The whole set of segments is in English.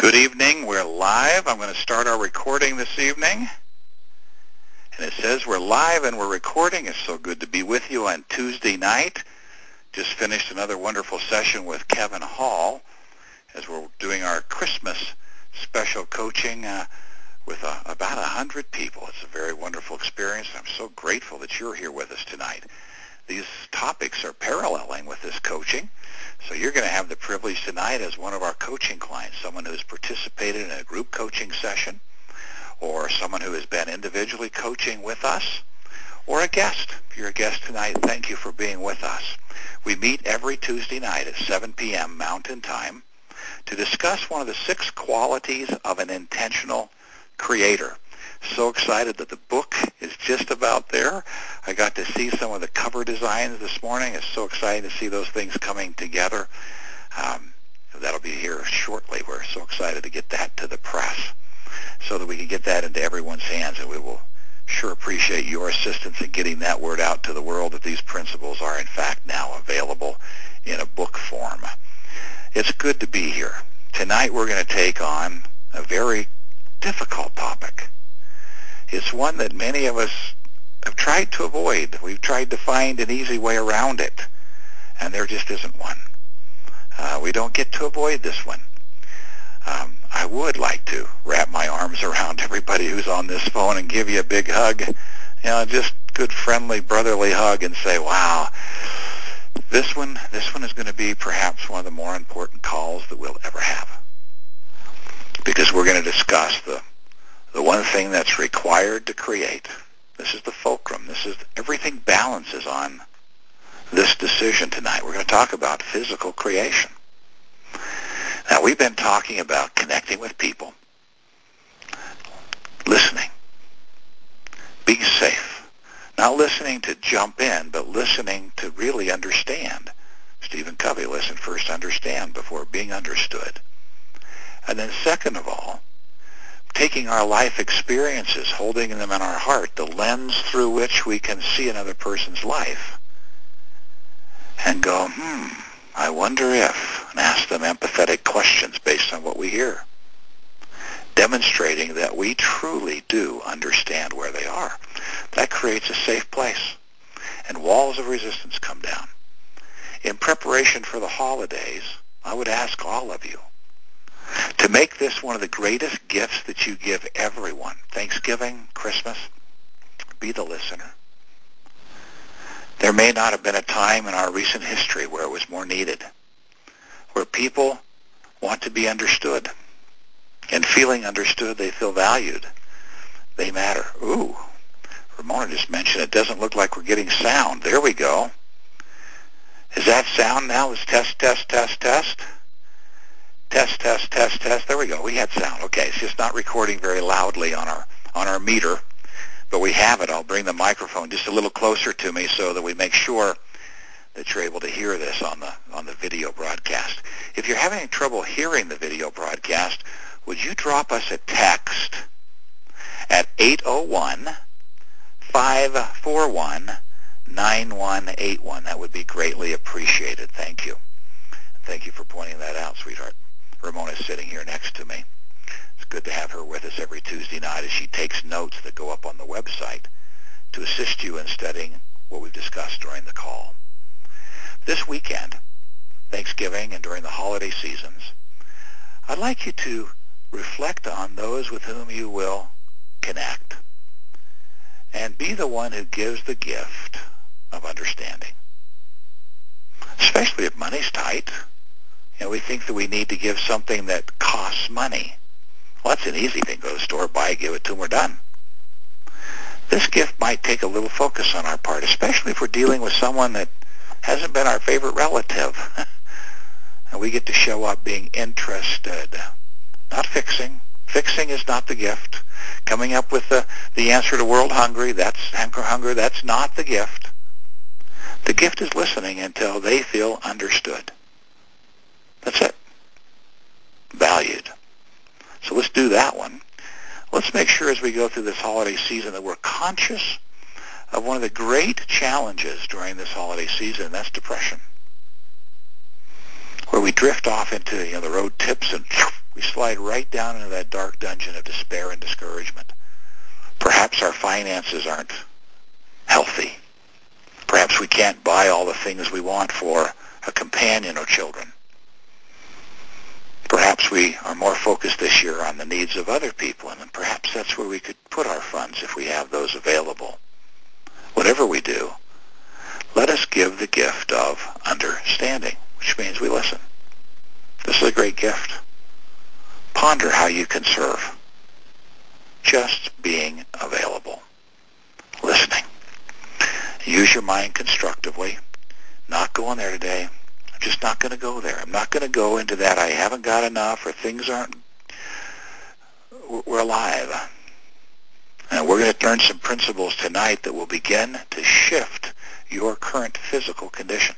Good evening. We're live. I'm going to start our recording this evening. And it says we're live and we're recording. It's so good to be with you on Tuesday night. Just finished another wonderful session with Kevin Hall as we're doing our Christmas special coaching with about 100 people. It's a very wonderful experience. I'm so grateful that you're here with us tonight. These topics are paralleling with this coaching. So you're going to have the privilege tonight as one of our coaching clients, someone who's participated in a group coaching session, or someone who has been individually coaching with us, or a guest. If you're a guest tonight, thank you for being with us. We meet every Tuesday night at 7 p.m. Mountain Time to discuss one of the 6 qualities of an intentional creator. So excited that the book is just about there. I got to see some of the cover designs this morning. It's so exciting to see those things coming together. That'll be here shortly. We're so excited to get that to the press so that we can get that into everyone's hands, and we will sure appreciate your assistance in getting that word out to the world that these principles are in fact now available in a book form. It's good to be here. Tonight we're going to take on a very difficult topic. It's one that many of us have tried to avoid. We've tried to find an easy way around it, and there just isn't one. We don't get to avoid this one. I would like to wrap my arms around everybody who's on this phone and give you a big hug, just good, friendly, brotherly hug, and say, wow, this one is going to be perhaps one of the more important calls that we'll ever have, because we're going to discuss the one thing that's required to create. This is the fulcrum. Everything balances on this decision tonight. We're going to talk about physical creation. Now, we've been talking about connecting with people, listening, being safe, not listening to jump in, but listening to really understand. Stephen Covey, listen first, understand before being understood. And then second of all, taking our life experiences, holding them in our heart, the lens through which we can see another person's life, and go, I wonder if, and ask them empathetic questions based on what we hear, demonstrating that we truly do understand where they are. That creates a safe place, and walls of resistance come down. In preparation for the holidays, I would ask all of you to make this one of the greatest gifts that you give everyone. Thanksgiving, Christmas, be the listener. There may not have been a time in our recent history where it was more needed, where people want to be understood. And feeling understood, they feel valued. They matter. Ooh, Ramona just mentioned it doesn't look like we're getting sound. There we go. Is that sound now? Is test, test, test, test? Test, test, test, test. There we go. We had sound. Okay, it's just not recording very loudly on our meter, but we have it. I'll bring the microphone just a little closer to me so that we make sure that you're able to hear this on the video broadcast. If you're having trouble hearing the video broadcast, would you drop us a text at 801-541-9181? That would be greatly appreciated. Thank you. Thank you for pointing that out, sweetheart. Ramona is sitting here next to me. It's good to have her with us every Tuesday night as she takes notes that go up on the website to assist you in studying what we've discussed during the call. This weekend, Thanksgiving and during the holiday seasons, I'd like you to reflect on those with whom you will connect and be the one who gives the gift of understanding, especially if money's tight. We think that we need to give something that costs money. Well, that's an easy thing. Go to the store, buy it, give it to them, we're done. This gift might take a little focus on our part, especially if we're dealing with someone that hasn't been our favorite relative. And we get to show up being interested, not fixing. Fixing is not the gift. Coming up with the answer to world hunger, that's not the gift. The gift is listening until they feel understood. That's it. Valued. So let's do that one. Let's make sure as we go through this holiday season that we're conscious of one of the great challenges during this holiday season, and that's depression, where we drift off into the road tips and we slide right down into that dark dungeon of despair and discouragement. Perhaps our finances aren't healthy. Perhaps we can't buy all the things we want for a companion or children. Perhaps we are more focused this year on the needs of other people, and perhaps that's where we could put our funds if we have those available. Whatever we do, let us give the gift of understanding, which means we listen. This is a great gift. Ponder how you can serve. Just being available. Listening. Use your mind constructively. Not going there today. I'm just not going to go there. I'm not going to go into that I haven't got enough or things aren't, we're alive. And we're going to learn some principles tonight that will begin to shift your current physical condition.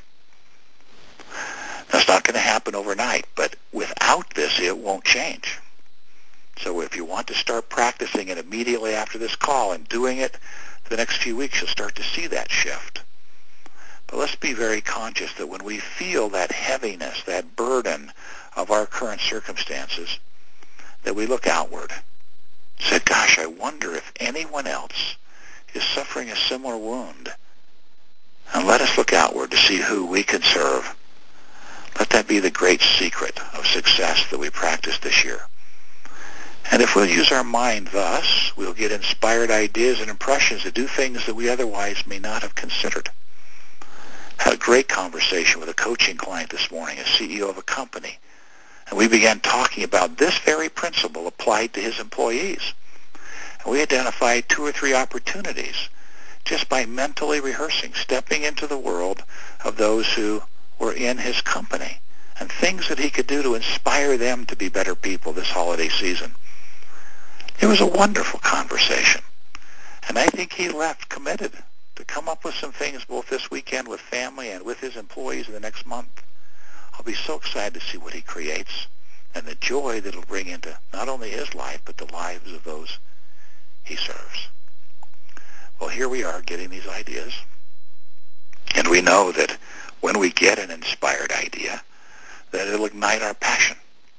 That's not going to happen overnight, but without this, it won't change. So if you want to start practicing it immediately after this call and doing it the next few weeks, you'll start to see that shift. But let's be very conscious that when we feel that heaviness, that burden of our current circumstances, that we look outward. Say, gosh, I wonder if anyone else is suffering a similar wound. And let us look outward to see who we can serve. Let that be the great secret of success that we practice this year. And if we'll use our mind thus, we'll get inspired ideas and impressions to do things that we otherwise may not have considered. Had a great conversation with a coaching client this morning, a CEO of a company. And we began talking about this very principle applied to his employees. And we identified 2 or 3 opportunities just by mentally rehearsing, stepping into the world of those who were in his company and things that he could do to inspire them to be better people this holiday season. It was a wonderful conversation. And I think he left committed to come up with some things both this weekend with family and with his employees in the next month. I'll be so excited to see what he creates and the joy that it'll bring into not only his life, but the lives of those he serves. Well, here we are getting these ideas. And we know that when we get an inspired idea, that it'll ignite our passion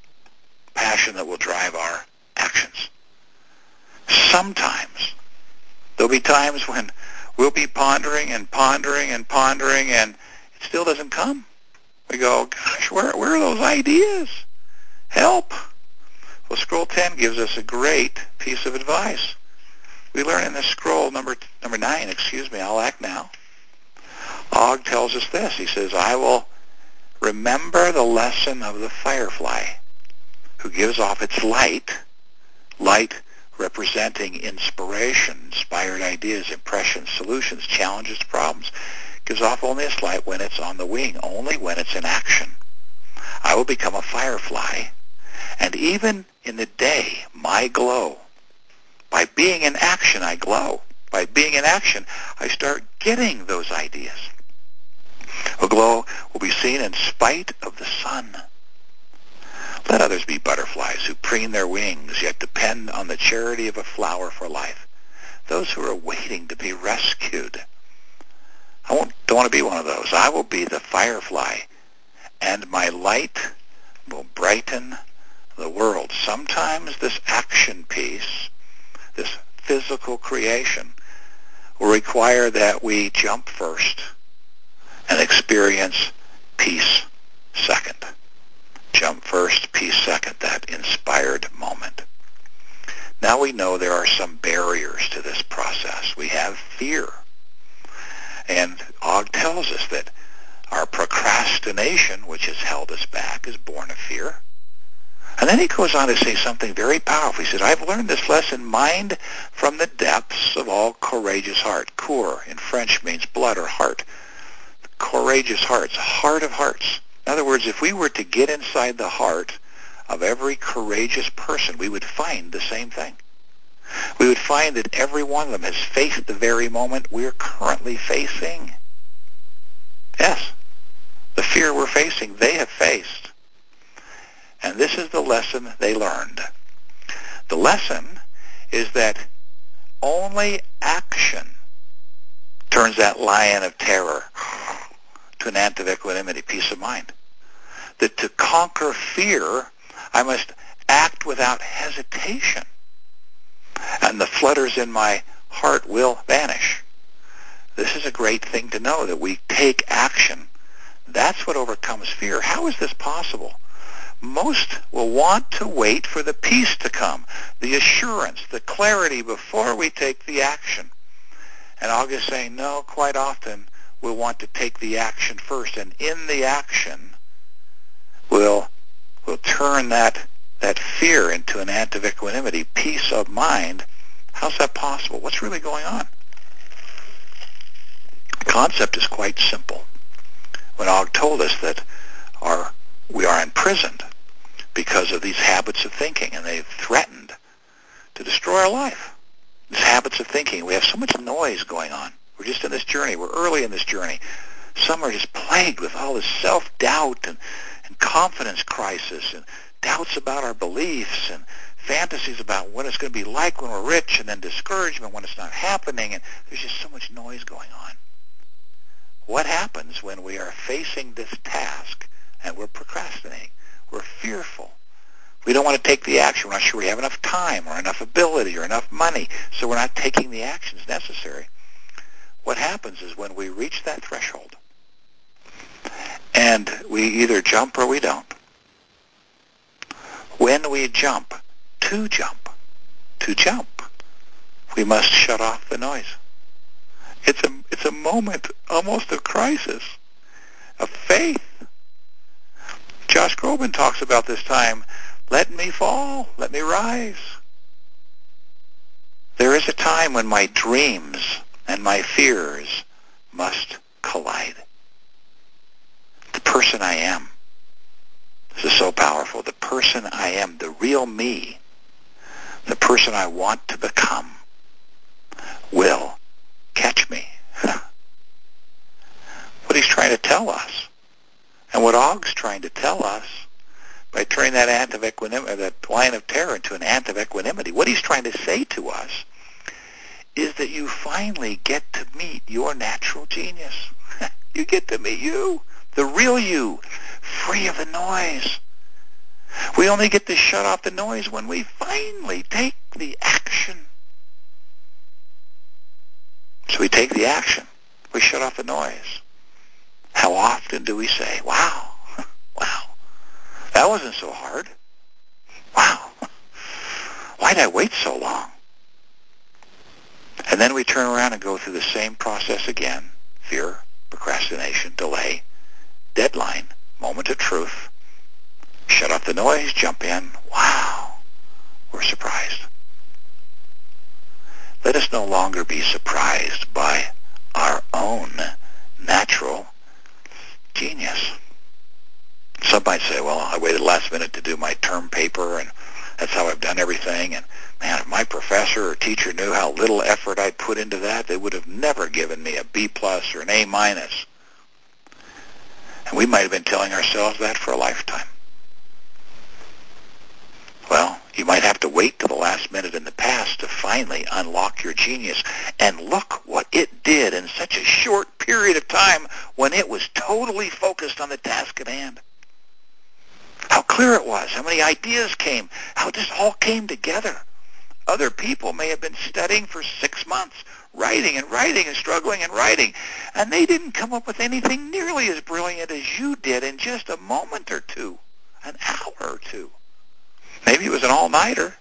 that will drive our actions. Sometimes there'll be times when we'll be pondering and pondering and pondering, and it still doesn't come. We go, gosh, where are those ideas? Help. Well, Scroll 10 gives us a great piece of advice. We learn in this scroll, number 9, I'll act now. Og tells us this. He says, I will remember the lesson of the firefly who gives off its light representing inspiration, inspired ideas, impressions, solutions, challenges to problems, gives off only its light when it's on the wing, only when it's in action. I will become a firefly, and even in the day, my glow. By being in action, I glow. By being in action, I start getting those ideas. A glow will be seen in spite of the sun. Let others be butterflies who preen their wings, yet depend on the charity of a flower for life. Those who are waiting to be rescued. Don't want to be one of those. I will be the firefly, and my light will brighten the world. Sometimes this action piece, this physical creation, will require that we jump first and experience peace second. Jump first, peace second, that inspired moment. Now we know there are some barriers to this process. We have fear. And Og tells us that our procrastination, which has held us back, is born of fear. And then he goes on to say something very powerful. He says, I've learned this lesson, mind from the depths of all courageous heart. Cour in French means blood or heart. Courageous hearts, heart of hearts. In other words, if we were to get inside the heart of every courageous person, we would find the same thing. We would find that every one of them has faced the very moment we're currently facing. Yes, the fear we're facing, they have faced. And this is the lesson they learned. The lesson is that only action turns that lion of terror to an ant of equanimity, peace of mind. That to conquer fear, I must act without hesitation, and the flutters in my heart will vanish. This is a great thing to know, that we take action. That's what overcomes fear. How is this possible? Most will want to wait for the peace to come, the assurance, the clarity before we take the action. And August saying, no, quite often we'll want to take the action first. And in the action, we'll turn that fear into an act of equanimity, peace of mind. How's that possible? What's really going on? The concept is quite simple. When Og told us that we are imprisoned because of these habits of thinking, and they've threatened to destroy our life. These habits of thinking. We have so much noise going on. We're just in this journey. We're early in this journey. Some are just plagued with all this self-doubt and confidence crisis and doubts about our beliefs and fantasies about what it's going to be like when we're rich, and then discouragement when it's not happening. And there's just so much noise going on. What happens when we are facing this task and we're procrastinating? We're fearful. We don't want to take the action. We're not sure we have enough time or enough ability or enough money, so we're not taking the actions necessary. What happens is when we reach that threshold and we either jump or we don't, when we jump, we must shut off the noise. It's a moment almost of crisis, of faith. Josh Groban talks about this time, let me fall, let me rise. There is a time when my dreams and my fears must collide. The person I am, this is so powerful, the person I am, the real me, the person I want to become, will catch me. What he's trying to tell us, and what Og's trying to tell us, by turning that ant of equanimity, that lion of terror, into an ant of equanimity, what he's trying to say to us is that you finally get to meet your natural genius. You get to meet you, the real you, free of the noise. We only get to shut off the noise when we finally take the action. So we take the action. We shut off the noise. How often do we say, wow, that wasn't so hard. Wow, why did I wait so long? And then we turn around and go through the same process again. Fear, procrastination, delay, deadline, moment of truth. Shut off the noise, jump in. Wow, we're surprised. Let us no longer be surprised by our own natural genius. Some might say, well, I waited last minute to do my term paper, and that's how I've done everything. And man, if my professor or teacher knew how little effort I put into that, they would have never given me a B+ or an A-. And we might have been telling ourselves that for a lifetime. Well, you might have to wait till the last minute in the past to finally unlock your genius. And look what it did in such a short period of time when it was totally focused on the task at hand. How clear it was, how many ideas came, how it just all came together. Other people may have been studying for 6 months, writing and struggling and writing, and they didn't come up with anything nearly as brilliant as you did in just a moment or two, an hour or two. Maybe it was an all-nighter,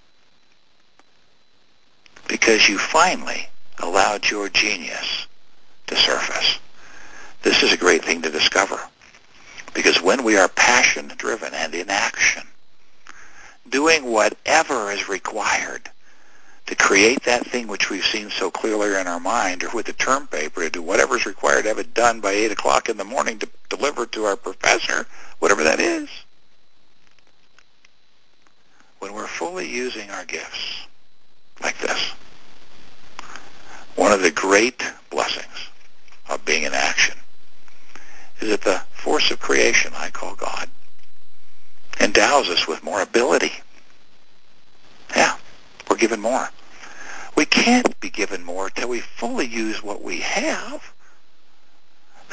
because you finally allowed your genius to surface. This is a great thing to discover, because when we are passion-driven and in action, doing whatever is required to create that thing which we've seen so clearly in our mind, or with the term paper, to do whatever is required to have it done by 8 o'clock in the morning to deliver to our professor, whatever that is. When we're fully using our gifts like this, one of the great blessings of being in action is that the force of creation, I call God, endows us with more ability. Yeah, we're given more. We can't be given more till we fully use what we have.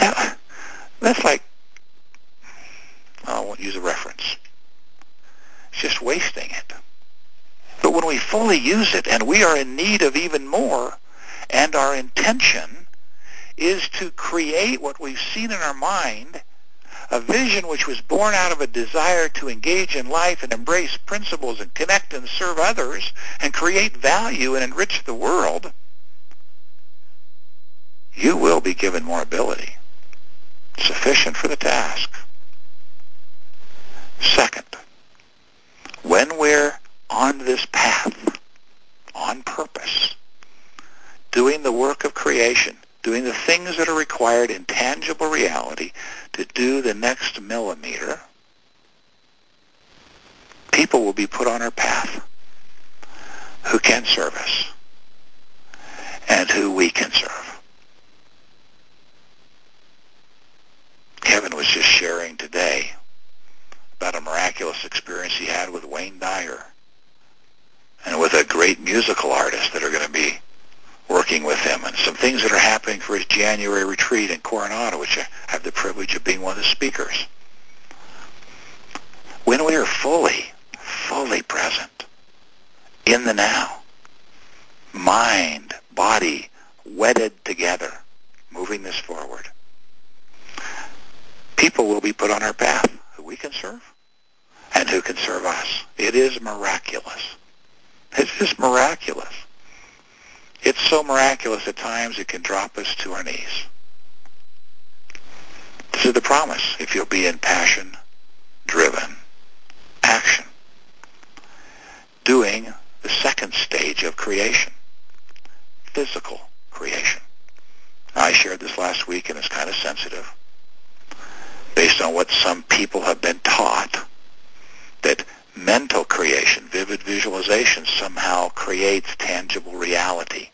That's like, I won't use a reference. It's just wasting it. But when we fully use it, and we are in need of even more, and our intention is to create what we've seen in our mind, a vision which was born out of a desire to engage in life and embrace principles and connect and serve others and create value and enrich the world, you will be given more ability, sufficient for the task. Second, when we're on this path, on purpose, doing the work of creation, doing the things that are required in tangible reality to do the next millimeter, people will be put on our path who can serve us and who we can serve. Kevin was just sharing today about a miraculous experience he had with Wayne Dyer and with a great musical artist that are going to be working with him, and some things that are happening for his January retreat in Coronado, which I have the privilege of being one of the speakers. When we are fully present in the now, mind, body, wedded together, moving this forward, people will be put on our path who we can serve and who can serve us. It is miraculous. It's just miraculous. It's so miraculous at times it can drop us to our knees. This is the promise if you'll be in passion-driven action, doing the second stage of creation, physical creation. Now, I shared this last week, and it's kind of sensitive, based on what some people have been taught, that mental creation, vivid visualization, somehow creates tangible reality.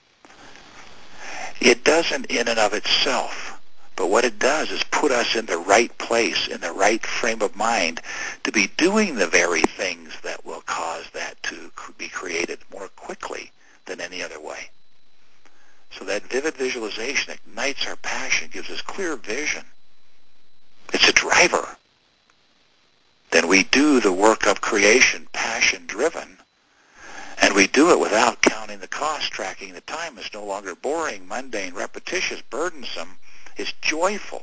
It doesn't in and of itself, but what it does is put us in the right place, in the right frame of mind to be doing the very things that will cause that to be created more quickly than any other way. So that vivid visualization ignites our passion, gives us clear vision. It's a driver. Then we do the work of creation, passion-driven, and we do it without counting the cost, tracking the time. It's no longer boring, mundane, repetitious, burdensome. It's joyful.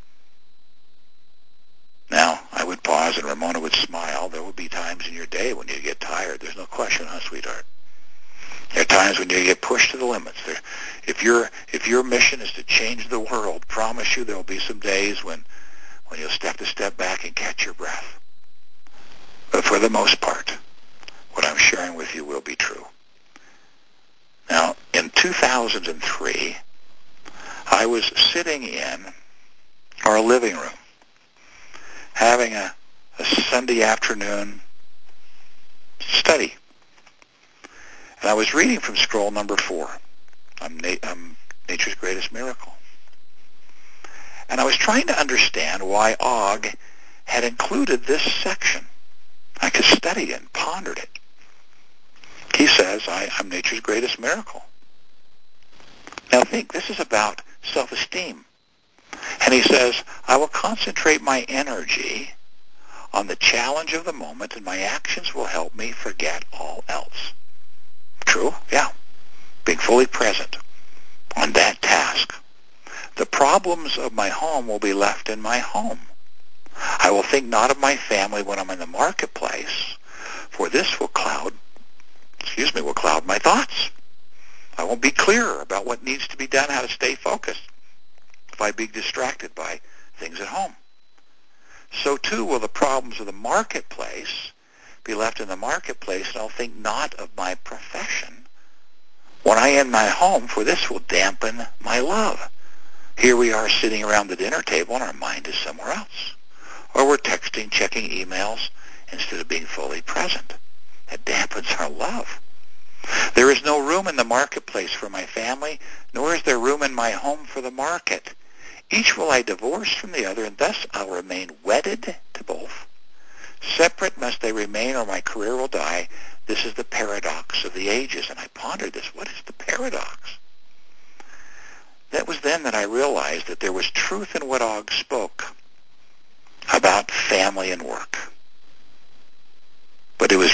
Now, I would pause and Ramona would smile. There will be times in your day when you get tired. There's no question, huh, sweetheart? There are times when you get pushed to the limits. If your mission is to change the world, promise you there will be some days when you'll have to step back and catch your breath. But for the most part, what I'm sharing with you will be true. Now, in 2003, I was sitting in our living room having a Sunday afternoon study. And I was reading from scroll number 4. I'm Nature's Greatest Miracle. And I was trying to understand why Og had included this section. I could study it and pondered it. He says, I'm nature's greatest miracle. Now think, this is about self-esteem. And he says, I will concentrate my energy on the challenge of the moment, and my actions will help me forget all else. True? Yeah. Being fully present on that task. The problems of my home will be left in my home. I will think not of my family when I'm in the marketplace, for this will cloud my thoughts. I won't be clear about what needs to be done, how to stay focused, if I be distracted by things at home. So too will the problems of the marketplace be left in the marketplace, and I'll think not of my profession when I am in my home, for this will dampen my love. Here we are sitting around the dinner table, and our mind is somewhere else. Or we're texting, checking emails, instead of being fully present. That dampens our love. There is no room in the marketplace for my family, nor is there room in my home for the market. Each will I divorce from the other, and thus I'll remain wedded to both. Separate must they remain, or my career will die. This is the paradox of the ages. And I pondered this. What is the paradox? That was then that I realized that there was truth in what Og spoke about family and work.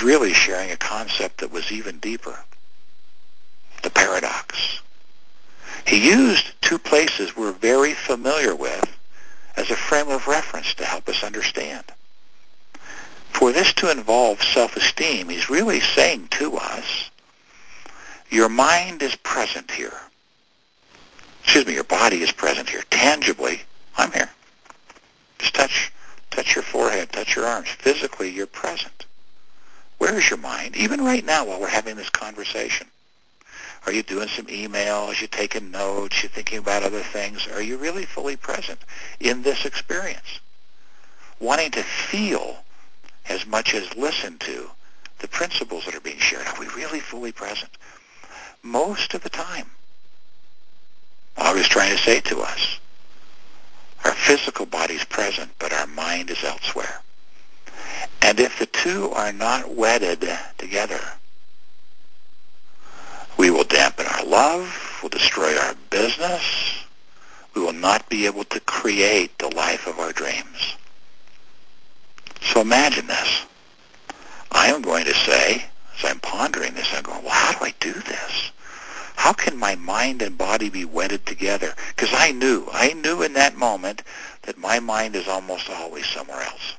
was really sharing a concept that was even deeper, the paradox. He used two places we're very familiar with as a frame of reference to help us understand. For this to involve self-esteem, he's really saying to us, your mind is present here. Your body is present here. Tangibly, I'm here. Just touch your forehead, touch your arms. Physically, you're present. Where is your mind? Even right now while we're having this conversation. Are you doing some emails? You taking notes? You thinking about other things? Are you really fully present in this experience? Wanting to feel as much as listen to the principles that are being shared. Are we really fully present? Most of the time. I was trying to say to us, our physical body's present, but our mind is elsewhere. And if the two are not wedded together, we will dampen our love, we'll destroy our business, we will not be able to create the life of our dreams. So imagine this. I am going to say, as I'm pondering this, I'm going, well, how do I do this? How can my mind and body be wedded together? Because I knew in that moment that my mind is almost always somewhere else.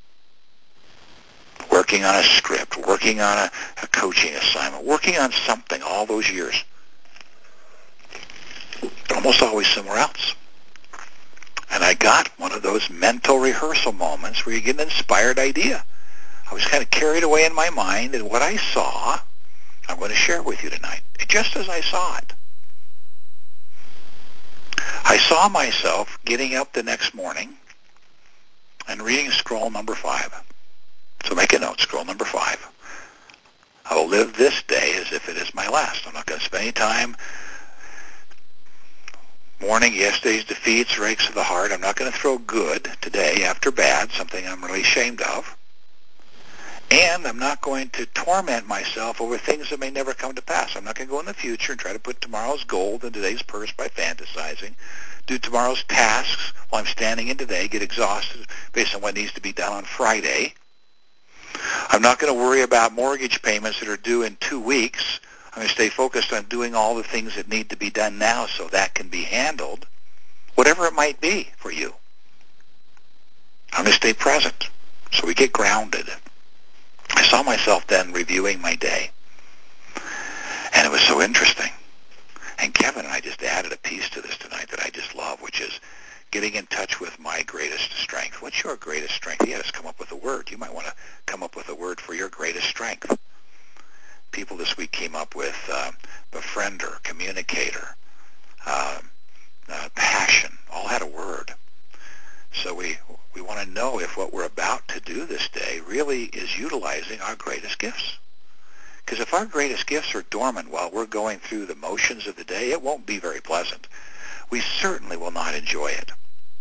Working on a script, working on a coaching assignment, working on something all those years. Almost always somewhere else. And I got one of those mental rehearsal moments where you get an inspired idea. I was kind of carried away in my mind, and what I saw, I'm going to share with you tonight, just as I saw it. I saw myself getting up the next morning and reading scroll number 5. So make a note, scroll number 5. I will live this day as if it is my last. I'm not going to spend any time mourning yesterday's defeats or aches of the heart. I'm not going to throw good today after bad, something I'm really ashamed of. And I'm not going to torment myself over things that may never come to pass. I'm not going to go in the future and try to put tomorrow's gold in today's purse by fantasizing, do tomorrow's tasks while I'm standing in today, get exhausted based on what needs to be done on Friday. I'm not going to worry about mortgage payments that are due in 2 weeks. I'm going to stay focused on doing all the things that need to be done now so that can be handled, whatever it might be for you. I'm going to stay present so we get grounded. I saw myself then reviewing my day, and it was so interesting. And Kevin and I just added a piece to this tonight that I just love, which is getting in touch with my greatest strength. What's your greatest strength? He had us come up with a word. You might want to come up with a word for your greatest strength. People this week came up with befriender, communicator, passion, all had a word. So we want to know if what we're about to do this day really is utilizing our greatest gifts. Because if our greatest gifts are dormant while we're going through the motions of the day, it won't be very pleasant. We certainly will not enjoy it.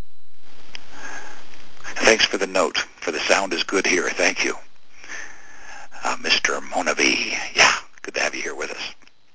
Thanks for the note. For the sound is good here. Thank you. Mr. Monavi. Yeah, good to have you here with us.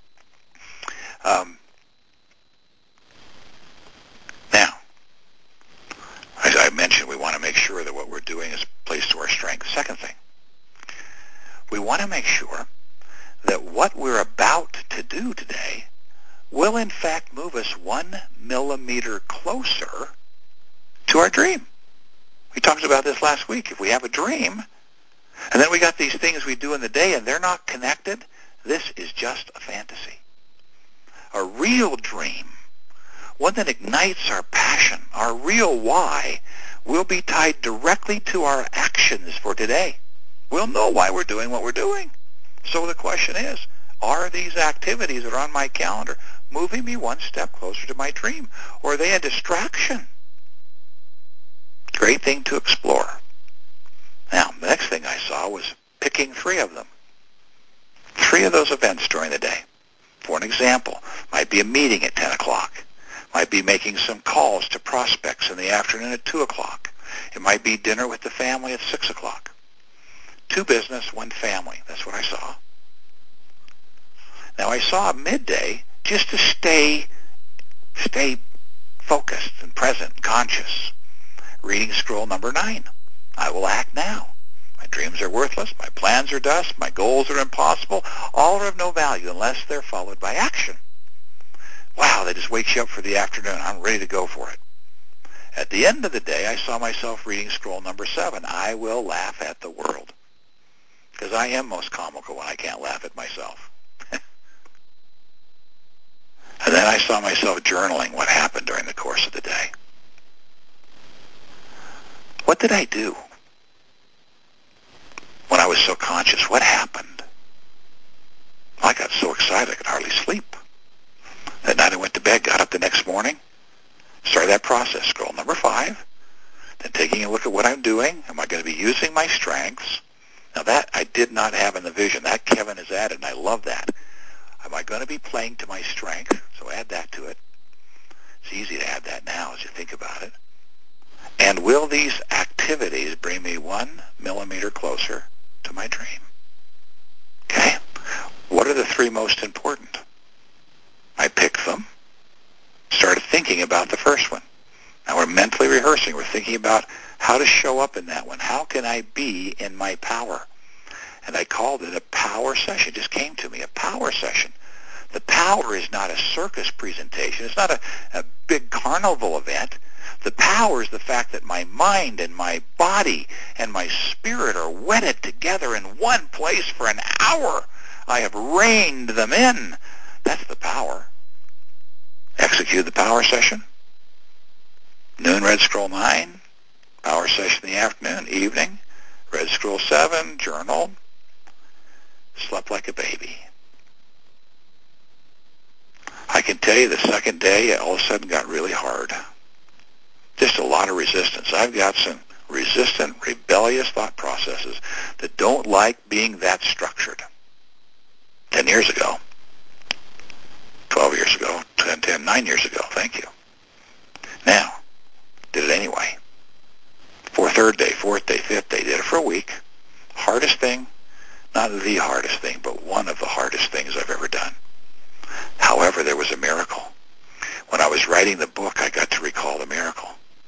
Now, as I mentioned, we want to make sure that what we're doing is placed to our strength. Second thing, we want to make sure that what we're about to do today will in fact move us 1 millimeter closer to our dream. We talked about this last week. If we have a dream, and then we got these things we do in the day and they're not connected, this is just a fantasy. A real dream, one that ignites our passion, our real why, will be tied directly to our actions for today. We'll know why we're doing what we're doing. So the question is, are these activities that are on my calendar moving me one step closer to my dream? Or are they a distraction? Great thing to explore. Now, the next thing I saw was picking 3 of them. 3 of those events during the day. For an example, might be a meeting at 10 o'clock. Might be making some calls to prospects in the afternoon at 2 o'clock. It might be dinner with the family at 6 o'clock. 2 business, 1 family. That's what I saw. Now, I saw midday just to stay focused and present and conscious. Reading scroll number 9. I will act now. My dreams are worthless. My plans are dust. My goals are impossible. All are of no value unless they're followed by action. Wow, that just wakes you up for the afternoon. I'm ready to go for it. At the end of the day, I saw myself reading scroll number 7. I will laugh at the world. Because I am most comical when I can't laugh at myself. And then I saw myself journaling what happened during the course of the day. What did I do when I was so conscious? What happened? I got so excited I could hardly sleep. That night I went to bed, got up the next morning, started that process, scroll number 5, then taking a look at what I'm doing. Am I going to be using my strengths? Now that I did not have in the vision. That Kevin has added, and I love that. Am I going to be playing to my strength? So add that to it. It's easy to add that now as you think about it. And will these activities bring me 1 millimeter closer to my dream? Okay? What are the 3 most important? I picked them, started thinking about the first one. Now we're mentally rehearsing. We're thinking about how to show up in that one. How can I be in my power? And I called it a power session. It just came to me, a power session. The power is not a circus presentation. It's not a big carnival event. The power is the fact that my mind and my body and my spirit are wedded together in one place for an hour. I have reined them in. That's the power. Execute the power session. Noon, read scroll 9. Power session in the afternoon, evening. Read scroll 7, journal. Slept like a baby. I can tell you the second day, it all of a sudden got really hard. Just a lot of resistance. I've got some resistant, rebellious thought processes that don't like being that structured. 10 years ago, 12 years ago, 9 years ago, thank you. Now, did it anyway. Third day, fourth day, fifth day, did it for a week. Hardest thing, not the hardest thing, but one of the hardest things I've ever done. However, there was a miracle. When I was writing the book, I got to recall the miracle.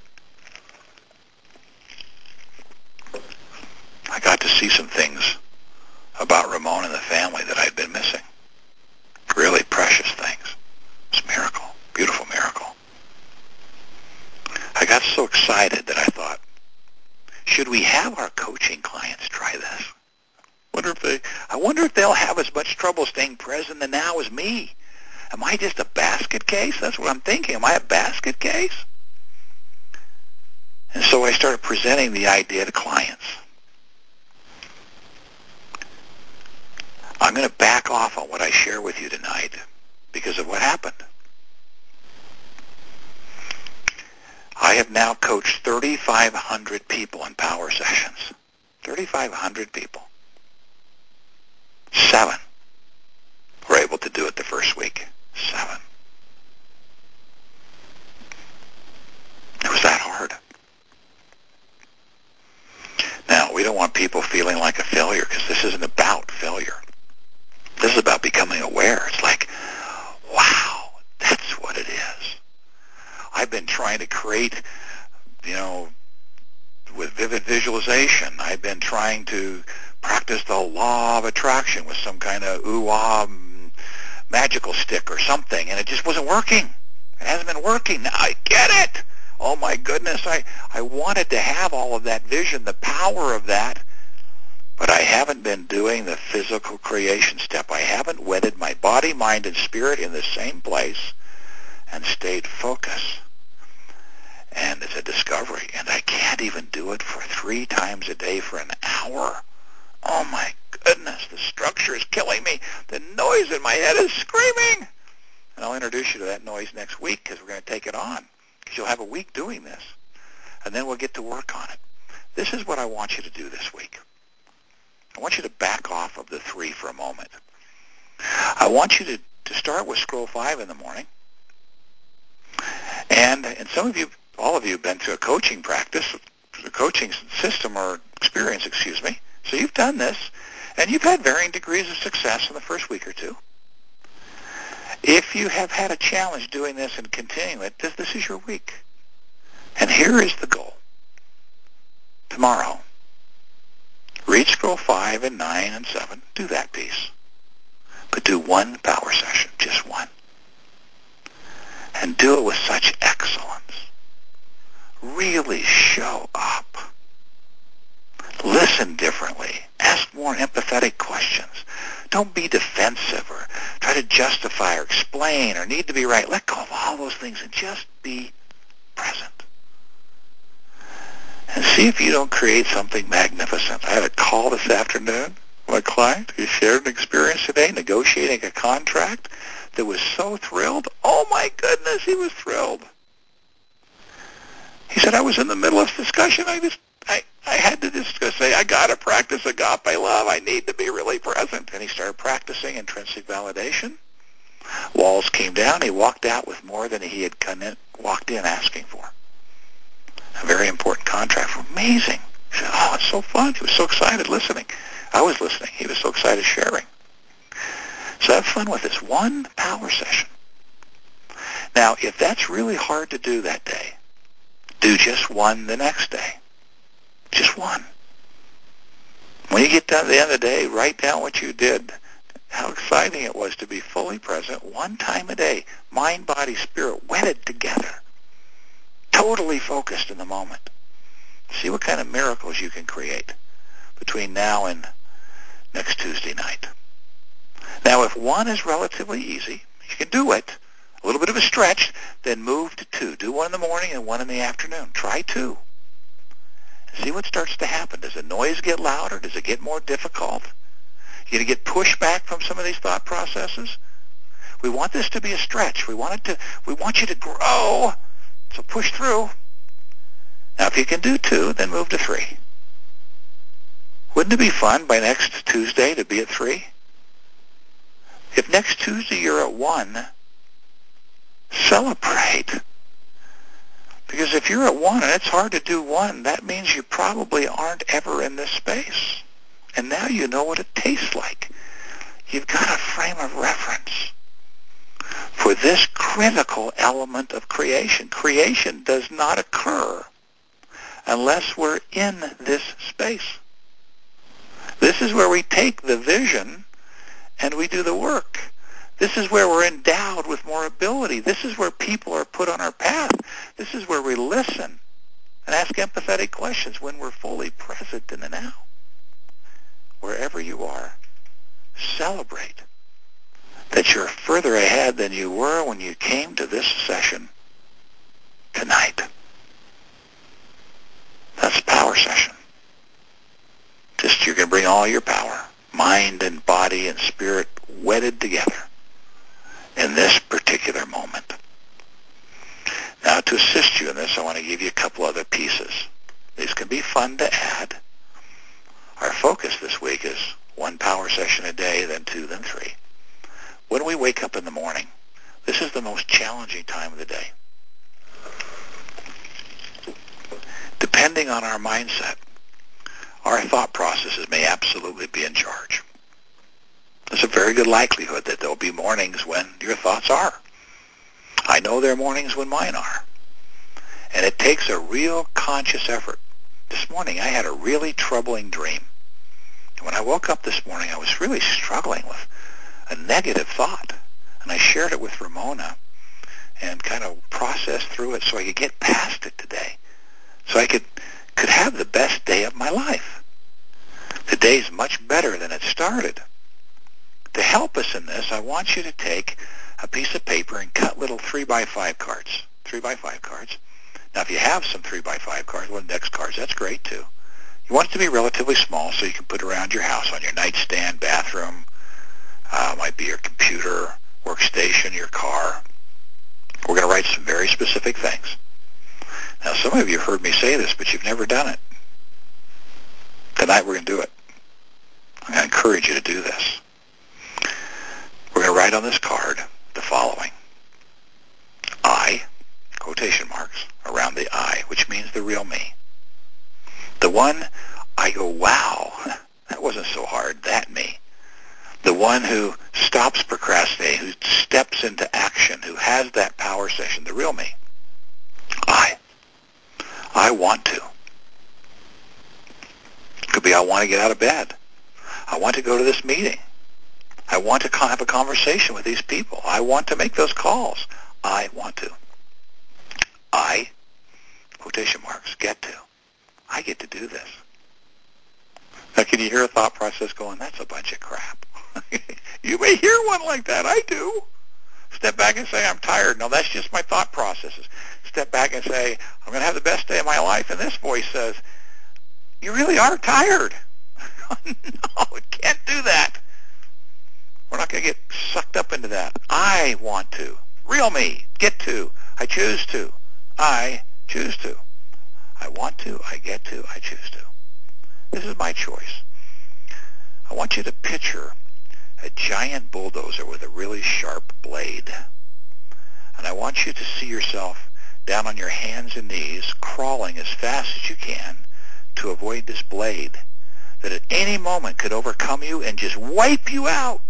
I got to see some things about Ramon and the family that I'd been missing. Really precious things. It's a miracle. Beautiful miracle. I got so excited that I thought, should we have our coaching clients try this? I wonder if they'll have as much trouble staying present in the now as me. Am I just a basket case? That's what I'm thinking. Am I a basket case? And so I started presenting the idea to clients. I'm going to back off on what I share with you tonight because of what happened. I have now coached 3,500 people in power sessions. 3,500 people. 7 were able to do it the first week. 7. It was that hard. Now, we don't want people feeling like a failure because this isn't about failure. This is about becoming aware. It's like, wow, that's what it is. I've been trying to create, with vivid visualization. I've been trying to practice the law of attraction with some kind of ooh-ah magical stick or something, and it just wasn't working. It hasn't been working. Now I get it. Oh, my goodness. I wanted to have all of that vision, the power of that, but I haven't been doing the physical creation step. I haven't wedded my body, mind, and spirit in the same place and stayed focused. And it's a discovery, and I can't even do it for 3 times a day for an hour. Oh, my goodness, the structure is killing me. The noise in my head is screaming. And I'll introduce you to that noise next week because we're going to take it on. Because you'll have a week doing this. And then we'll get to work on it. This is what I want you to do this week. I want you to back off of the 3 for a moment. I want you to start with scroll 5 in the morning. And some of you, all of you have been through a coaching practice, a coaching system or experience, So you've done this, and you've had varying degrees of success in the first week or 2. If you have had a challenge doing this and continuing it, this is your week. And here is the goal. Tomorrow, Read scroll 5 and 9 and 7. Do that piece. But do one power session, just one. And do it with such excellence. Really show up. Listen differently. Ask more empathetic questions. Don't be defensive or try to justify or explain or need to be right. Let go of all those things and just be present. And see if you don't create something magnificent. I had a call this afternoon with a client who shared an experience today negotiating a contract that was so thrilled. Oh my goodness, he was thrilled. He said, I was in the middle of discussion. I had to just say, I got to practice agape love. I need to be really present. And he started practicing intrinsic validation. Walls came down. He walked out with more than he had walked in asking for. A very important contract. Amazing. He said, oh, it's so fun. He was so excited listening. I was listening. He was so excited sharing. So have fun with this one power session. Now, if that's really hard to do that day, do just one the next day. Just one. When you get down to the end of the day, write down what you did, how exciting it was to be fully present one time a day, mind, body, spirit, wedded together, totally focused in the moment. See what kind of miracles you can create between now and next Tuesday night. Now, if one is relatively easy, you can do it. A little bit of a stretch, then move to two. Do one in the morning and one in the afternoon. Try two. See what starts to happen. Does the noise get louder? Does it get more difficult? You're going to get pushback from some of these thought processes. We want this to be a stretch. We want you to grow. So push through. Now, if you can do two, then move to three. Wouldn't it be fun by next Tuesday to be at three? If next Tuesday you're at one, celebrate. Because if you're at one and it's hard to do one, that means you probably aren't ever in this space. And now you know what it tastes like. You've got a frame of reference for this critical element of creation. Creation does not occur unless we're in this space. This is where we take the vision and we do the work. This is where we're endowed with more ability. This is where people are put on our path. This is where we listen and ask empathetic questions when we're fully present in the now. Wherever you are, celebrate that you're further ahead than you were when you came to this session tonight. That's a power session. Just you're going to bring all your power, mind and body and spirit wedded together in this particular moment. Now, to assist you in this, I want to give you a couple other pieces. These can be fun to add. Our focus this week is one power session a day, then two, then three. When we wake up in the morning, this is the most challenging time of the day. Depending on our mindset, our thought processes may absolutely be in charge. There's a very good likelihood that there'll be mornings when your thoughts are. I know there are mornings when mine are. And it takes a real conscious effort. This morning I had a really troubling dream. And when I woke up this morning, I was really struggling with a negative thought. And I shared it with Ramona and kind of processed through it so I could get past it today. So I could have the best day of my life. The day's much better than it started. To help us in this, I want you to take a piece of paper and cut little 3x5 cards. 3x5 cards. Now, if you have some 3x5 cards, well, index cards, that's great too. You want it to be relatively small so you can put it around your house, on your nightstand, bathroom, might be your computer, workstation, your car. We're going to write some very specific things. Now, some of you have heard me say this, but you've never done it. Tonight we're going to do it. I'm going to encourage you to do this. We're going to write on this card the following. I, quotation marks, around the I, which means the real me. The one I go, wow, that wasn't so hard, that me. The one who stops procrastinating, who steps into action, who has that power session, the real me. I want to. Could be I want to get out of bed. I want to go to this meeting. I want to have a conversation with these people. I want to make those calls. I want to. I, quotation marks, get to. I get to do this. Now, can you hear a thought process going, that's a bunch of crap? You may hear one like that. I do. Step back and say, I'm tired. No, that's just my thought processes. Step back and say, I'm going to have the best day of my life. And this voice says, you really are tired. No, it can't do that. We're not going to get sucked up into that. I want to. Real me. Get to. I choose to. I choose to. I want to. I get to. I choose to. This is my choice. I want you to picture a giant bulldozer with a really sharp blade. And I want you to see yourself down on your hands and knees, crawling as fast as you can to avoid this blade that at any moment could overcome you and just wipe you out.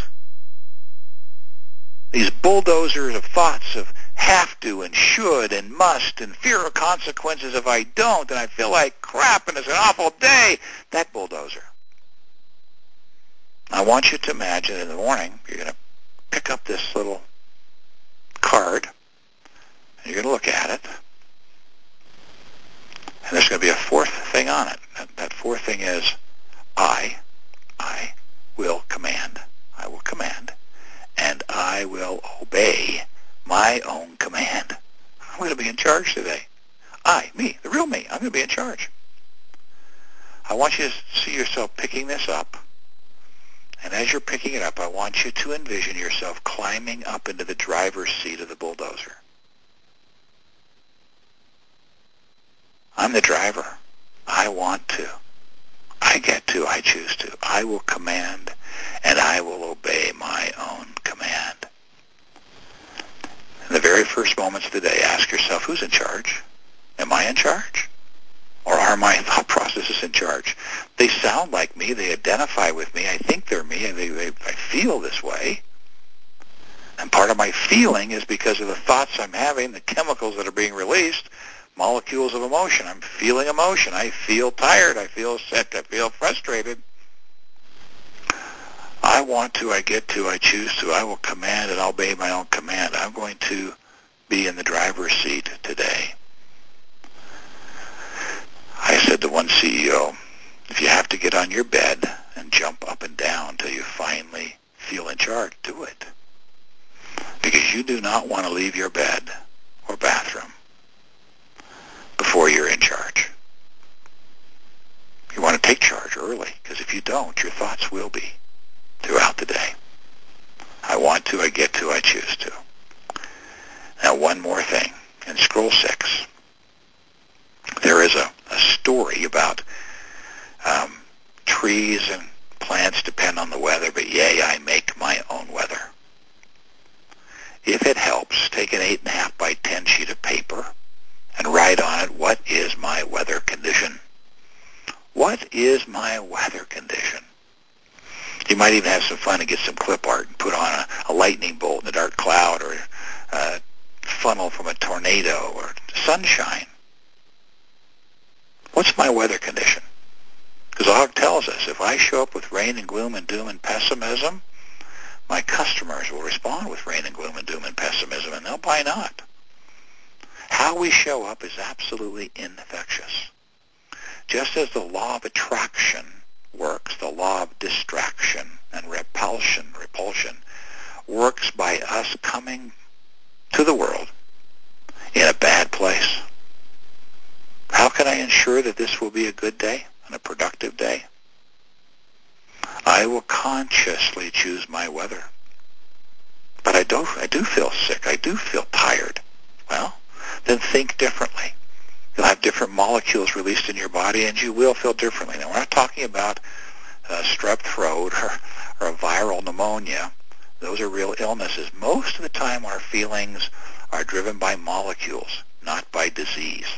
These bulldozers of thoughts of have to and should and must and fear of consequences if I don't and I feel like crap and it's an awful day, that bulldozer. I want you to imagine in the morning you're going to pick up this little card and you're going to look at it and there's going to be a fourth thing on it. That fourth thing is I will command. I will command. And I will obey my own command. I'm going to be in charge today. Me, the real me, I'm going to be in charge. I want you to see yourself picking this up. And as you're picking it up, I want you to envision yourself climbing up into the driver's seat of the bulldozer. I'm the driver. I want to. I get to. I choose to. I will command, and I will obey my own command. In the very first moments of the day, ask yourself, who's in charge? Am I in charge? Or are my thought processes in charge? They sound like me. They identify with me. I think they're me. I feel this way. And part of my feeling is because of the thoughts I'm having, the chemicals that are being released, molecules of emotion. I'm feeling emotion. I feel tired. I feel sick. I feel frustrated. I want to, I get to, I choose to. I will command and I'll obey my own command. I'm going to be in the driver's seat today. I said to one CEO, if you have to get on your bed and jump up and down until you finally feel in charge, do it. Because you do not want to leave your bed or bathroom before you're in charge. You want to take charge early, because if you don't, your thoughts will be throughout the day. I want to, I get to, I choose to. Now, one more thing. In scroll 6, there is a story about trees and plants depend on the weather, but yea, I make my own weather. If it helps, take an 8.5 by 10 sheet of paper and write on it, what is my weather condition? What is my weather condition? You might even have some fun and get some clip art and put on a lightning bolt in a dark cloud or a funnel from a tornado or sunshine. What's my weather condition? Because Og tells us if I show up with rain and gloom and doom and pessimism, my customers will respond with rain and gloom and doom and pessimism, and they'll buy not. How we show up is absolutely infectious. Just as the law of attraction works, the law of distraction and repulsion works by us coming to the world in a bad place. How can I ensure that this will be a good day and a productive day? I will consciously choose my weather. But I do feel sick. I do feel tired. Well, then think differently. You'll have different molecules released in your body, and you will feel differently. Now, we're not talking about strep throat or a viral pneumonia. Those are real illnesses. Most of the time, our feelings are driven by molecules, not by disease.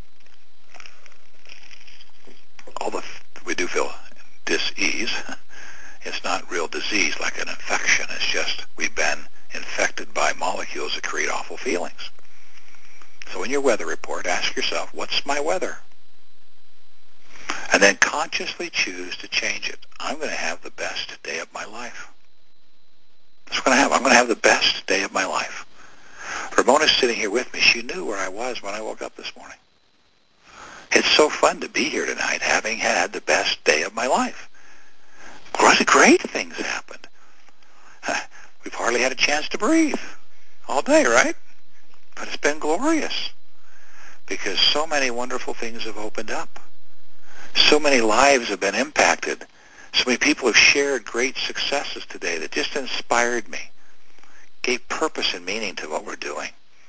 Although we do feel dis-ease, it's not real disease like an infection. It's just we've been infected by molecules that create awful feelings. So in your weather report, ask yourself, what's my weather? and then consciously choose to change it. I'm going to have the best day of my life. That's what I'm going to have. I'm going to have the best day of my life. Ramona's sitting here with me. She knew where I was when I woke up this morning. It's so fun to be here tonight, having had the best day of my life. Great things happened. We've hardly had a chance to breathe all day, right? But it's been glorious because so many wonderful things have opened up. So many lives have been impacted. So many people have shared great successes today that just inspired me, gave purpose and meaning to what we're doing.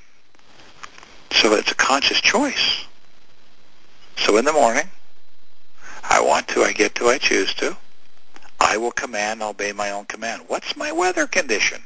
So it's a conscious choice. So in the morning, I want to, I get to, I choose to. I will command, I'll obey my own command. What's my weather condition?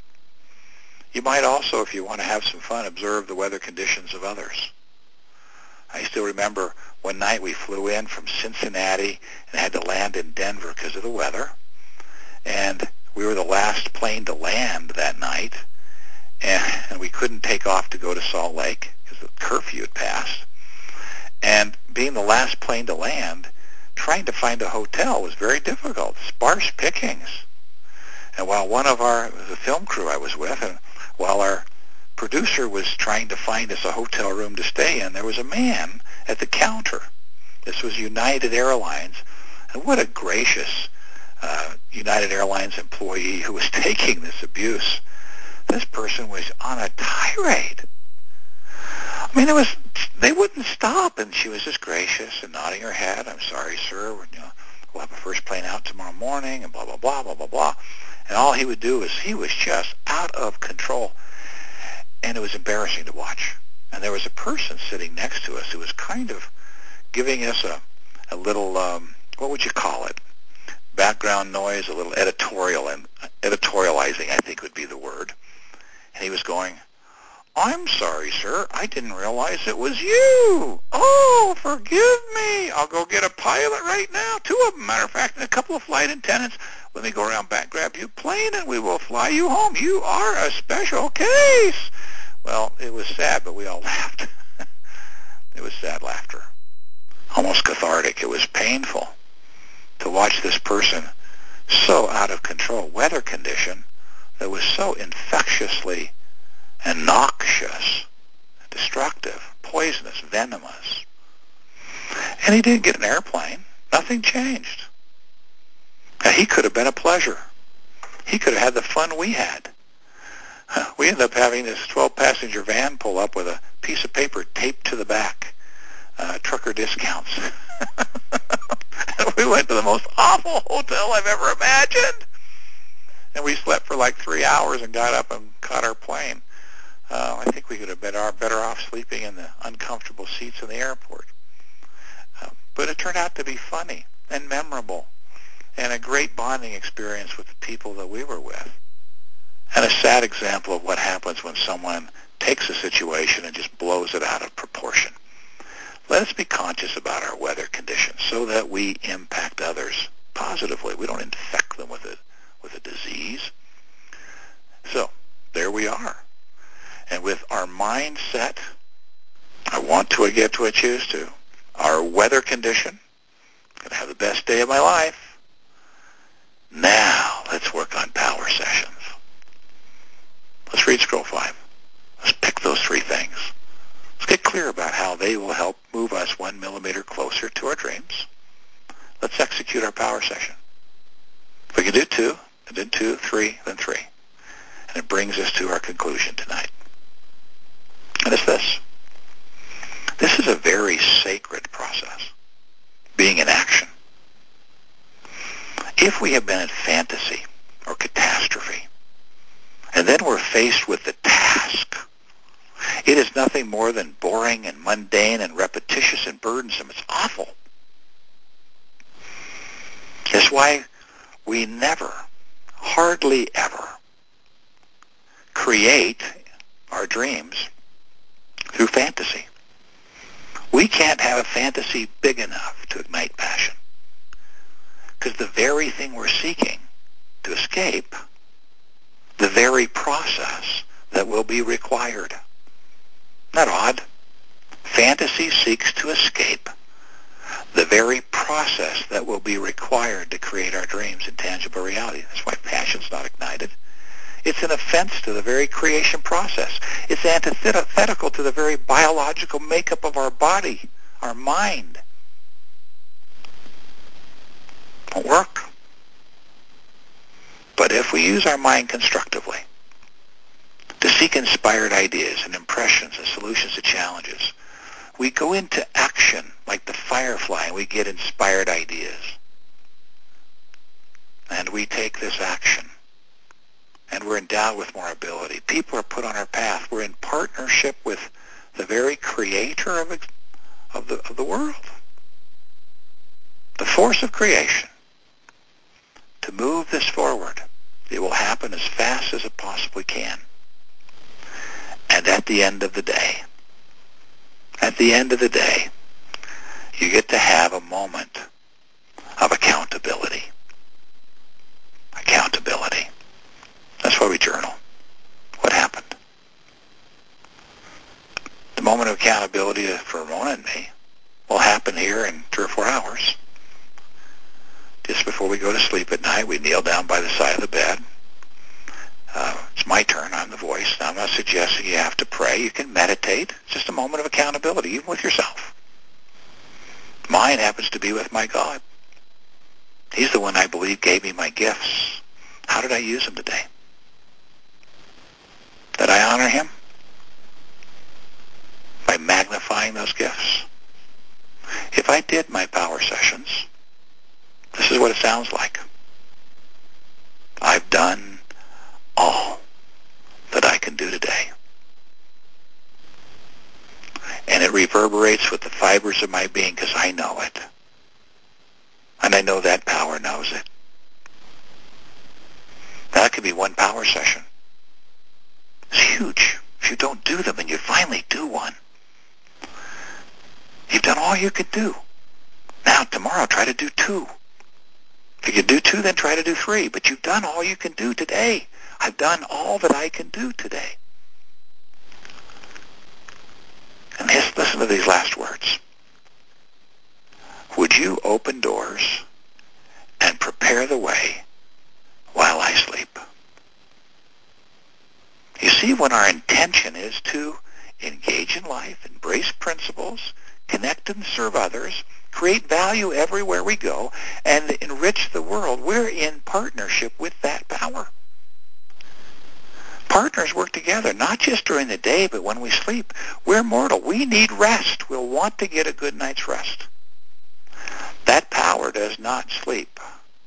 You might also, if you want to have some fun, observe the weather conditions of others. I still remember one night we flew in from Cincinnati and had to land in Denver because of the weather. And we were the last plane to land that night. And we couldn't take off to go to Salt Lake because the curfew had passed. And being the last plane to land, trying to find a hotel was very difficult, sparse pickings. And while the film crew I was with, and while our producer was trying to find us a hotel room to stay in, there was a man at the counter. This was United Airlines. And what a gracious United Airlines employee who was taking this abuse. This person was on a tirade. I mean, they wouldn't stop, and she was just gracious and nodding her head. I'm sorry, sir. We'll have a first plane out tomorrow morning, and blah, blah, blah, blah, blah, blah. And all he would do is he was just out of control, and it was embarrassing to watch. And there was a person sitting next to us who was kind of giving us a little, what would you call it, background noise, a little editorializing, I think would be the word. And he was going, I'm sorry, sir. I didn't realize it was you. Oh, forgive me. I'll go get a pilot right now. 2 of them, matter of fact, and a couple of flight attendants. Let me go around back, grab you a plane, and we will fly you home. You are a special case. Well, it was sad, but we all laughed. It was sad laughter. Almost cathartic. It was painful to watch this person so out of control. Weather condition that was so infectiously and noxious, destructive, poisonous, venomous. And he didn't get an airplane. Nothing changed. He could have been a pleasure. He could have had the fun we had. We ended up having this 12-passenger van pull up with a piece of paper taped to the back, trucker discounts. We went to the most awful hotel I've ever imagined. And we slept for like 3 hours and got up and caught our plane. I think we could have been better off sleeping in the uncomfortable seats in the airport. But it turned out to be funny and memorable and a great bonding experience with the people that we were with. And a sad example of what happens when someone takes a situation and just blows it out of proportion. Let us be conscious about our weather conditions so that we impact others positively. We don't infect them with a disease. So there we are. And with our mindset, I want to, I get to, I choose to, our weather condition, I'm going to have the best day of my life. Now let's work on power sessions. Let's read Scroll 5. Let's pick those 3 things. Let's get clear about how they will help move us 1 millimeter closer to our dreams. Let's execute our power session. If we can do 2, and then 2, 3, then 3. And it brings us to our conclusion tonight. And it's this. This is a very sacred process, being in action. If we have been in fantasy or catastrophe, and then we're faced with the task, it is nothing more than boring and mundane and repetitious and burdensome. It's awful. That's why we never, hardly ever, create our dreams through fantasy. We can't have a fantasy big enough to ignite passion. Because the very thing we're seeking to escape, the very process that will be required. Not odd. Fantasy seeks to escape the very process that will be required to create our dreams in tangible reality. That's why passion's not ignited. It's an offense to the very creation process. It's antithetical to the very biological makeup of our body, our mind. Won't work. But if we use our mind constructively to seek inspired ideas and impressions and solutions to challenges, we go into action like the firefly and we get inspired ideas. And we take this action. And we're endowed with more ability. People are put on our path. We're in partnership with the very creator of the world. The force of creation. To move this forward, it will happen as fast as it possibly can. And at the end of the day, you get to have a moment of accountability. Accountability. That's why we journal. What happened? The moment of accountability for Ramona and me will happen here in 3 or 4 hours. Just before we go to sleep at night, we kneel down by the side of the bed. It's my turn. I'm the voice. Now, I'm not suggesting you have to pray. You can meditate. It's just a moment of accountability, even with yourself. Mine happens to be with my God. He's the one I believe gave me my gifts. How did I use them today? Did I honor him? By magnifying those gifts? If I did my power sessions, this is what it sounds like. I've done all that I can do today. And it reverberates with the fibers of my being because I know it. And I know that power knows it. That could be one power session. It's huge. If you don't do them and you finally do one, you've done all you could do. Now, tomorrow, try to do 2. If you can do 2, then try to do 3. But you've done all you can do today. I've done all that I can do today. And listen to these last words. Would you open doors and prepare the way while I sleep? You see, when our intention is to engage in life, embrace principles, connect and serve others, create value everywhere we go, and enrich the world, we're in partnership with that power. Partners work together, not just during the day, but when we sleep. We're mortal. We need rest. We'll want to get a good night's rest. That power does not sleep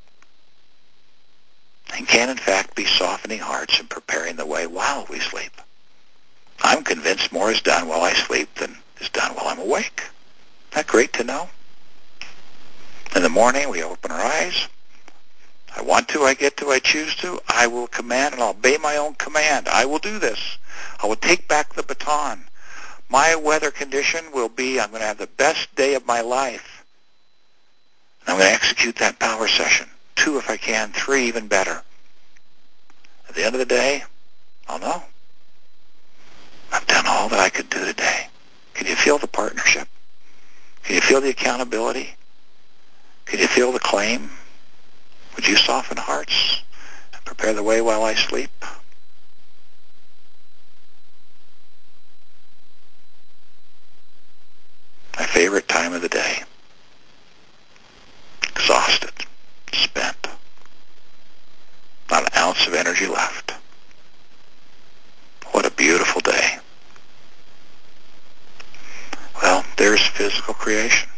and can, in fact, be softening hearts and preparing the way while we sleep. I'm convinced more is done while I sleep than is done while I'm awake. Isn't that great to know? In the morning, we open our eyes. I want to, I get to, I choose to. I will command and I'll obey my own command. I will do this. I will take back the baton. My weather condition will be, I'm going to have the best day of my life. And I'm going to execute that power session. 2 if I can, 3 even better. At the end of the day, I'll know. I've done all that I could do today. Can you feel the partnership? Can you feel the accountability? Can you feel the claim? Would you soften hearts and prepare the way while I sleep? My favorite time of the day. Exhausted, spent. Not an ounce of energy left. What a beautiful day. Well, there's physical creation.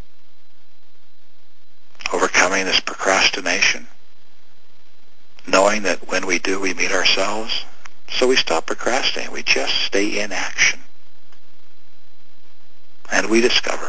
Overcoming this procrastination. Knowing that when we do, we meet ourselves. So we stop procrastinating. We just stay in action. And we discover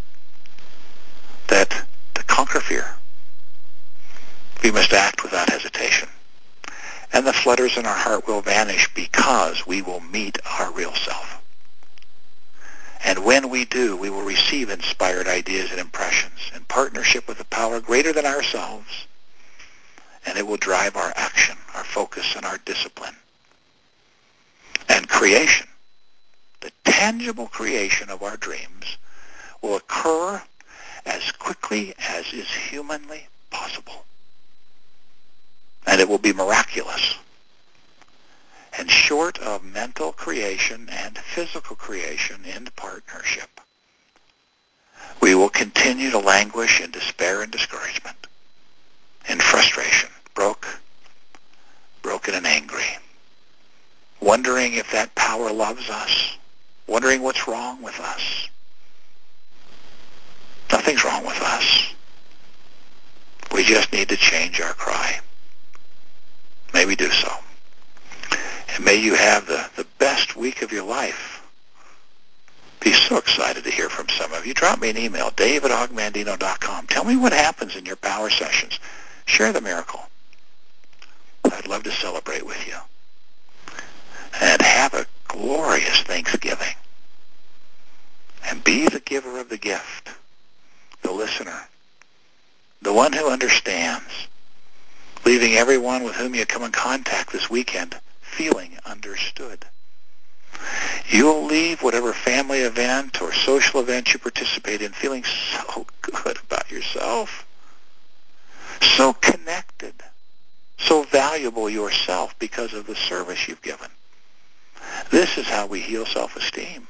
that to conquer fear, we must act without hesitation. And the flutters in our heart will vanish because we will meet our real self. And when we do, we will receive inspired ideas and impressions in partnership with a power greater than ourselves. And it will drive our action, our focus, and our discipline. And creation, the tangible creation of our dreams, will occur as quickly as is humanly possible. And it will be miraculous. And short of mental creation and physical creation in partnership, we will continue to languish in despair and discouragement, in frustration, broken and angry, wondering if that power loves us, wondering what's wrong with us. Nothing's wrong with us. We just need to change our cry. May we do so. And may you have the best week of your life. Be so excited to hear from some of you. Drop me an email, dave@ogmandino.com. Tell me what happens in your power sessions. Share the miracle. I'd love to celebrate with you. And have a glorious Thanksgiving. And be the giver of the gift, the listener, the one who understands, leaving everyone with whom you come in contact this weekend feeling understood. You'll leave whatever family event or social event you participate in feeling so good about yourself, so connected, so valuable yourself because of the service you've given. This is how we heal self-esteem.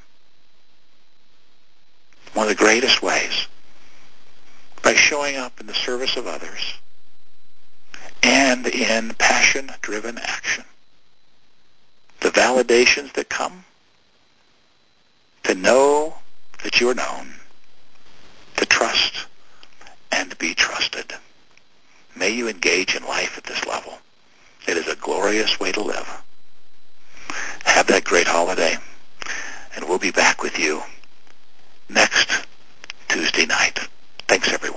One of the greatest ways, by showing up in the service of others and in passion-driven action. The validations that come, to know that you're known, to trust and be trusted. May you engage in life at this level. It is a glorious way to live. Have that great holiday, and we'll be back with you next Tuesday night. Thanks, everyone.